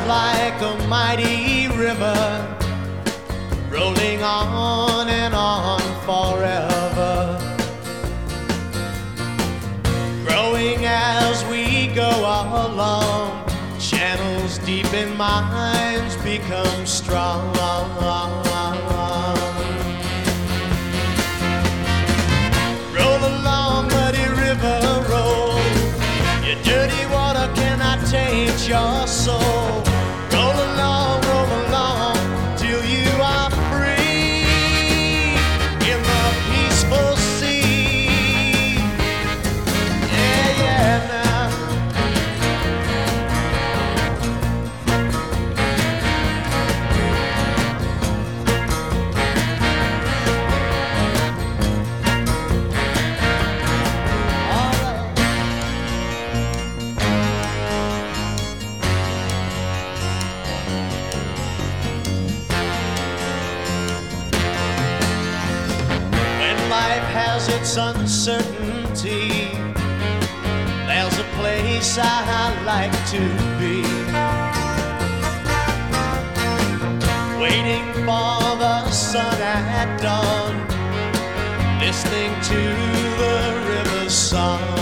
like a mighty river, rolling on and on forever, growing as we go along. Channels deep in minds become strong. Roll along, muddy river, roll. Your dirty water cannot taint your soul. Roll along, till you are free in the peaceful sea. Yeah, yeah, now. Life has its uncertainty. There's a place I like to be, waiting for the sun at dawn, listening to the river's song.